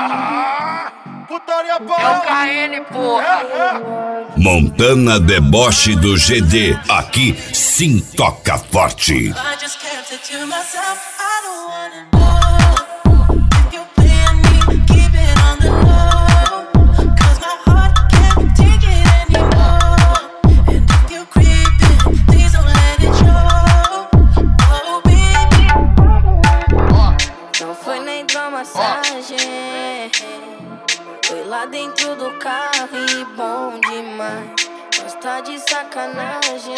Putaria boa. É o KN, porra. Montana Deboche do GD, aqui sim toca forte. Foi lá dentro do carro e bom demais. Nós tá de sacanagem.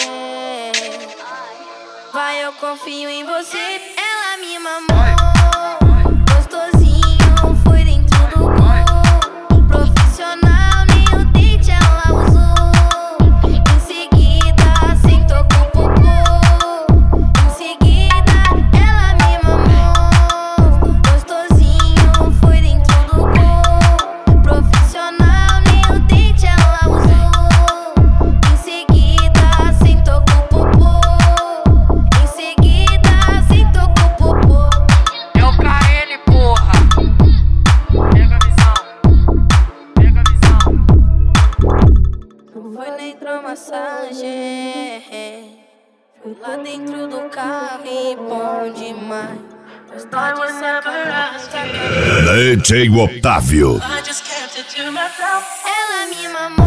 Vai, eu confio em você. Ela me mamou gostosinho, foi dentro do gol. Profissional, nem o dente ela usou. Em seguida, sentou com o popô. Em seguida, ela me mamou gostosinho, foi dentro do gol. Profissional, nem o dente ela usou. Em seguida, sentou com o popô. Em seguida, sentou com o popô. É o KN, porra. Pega a visão. Pega a visão. Foi na hidromassagem. Foi lá dentro do carro e bom demais. Nós tá de sacanagem. DJ Otávio. Ela me mamou